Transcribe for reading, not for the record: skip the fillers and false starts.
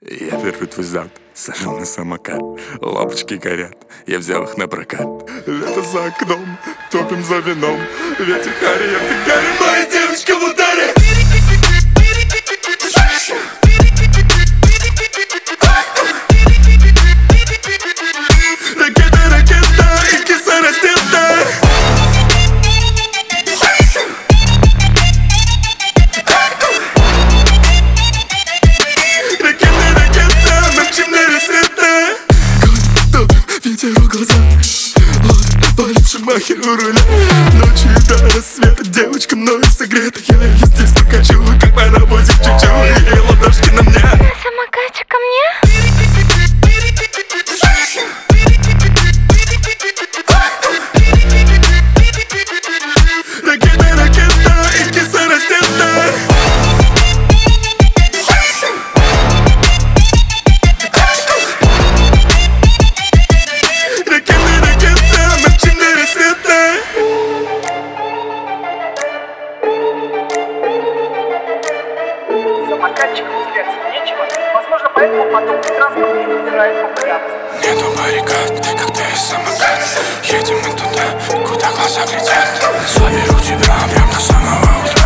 Я беру твой зад, сажу на самокат. Лампочки горят, я взял их на прокат. Лето за окном, топим за вином. Ветер хари, я фигари, моя девочка в ударе. Ракета, ракета, и киса растет. Ветер у глаза, валит в Шумахер у руля. Ночью до рассвета девочка мною согрета. Я здесь покачу, как паровозик чуть-чуть. И ладошки на мне. Самокатчик ко мне? Ракета, ракета, и киса растет. Самокатчикам теряться нечего. Возможно, поэтому поток транспорта не набирает популярность. Нету баррикад, когда есть самокат. Едем мы туда, куда глаза глядят. Словил тебя прям до самого утра.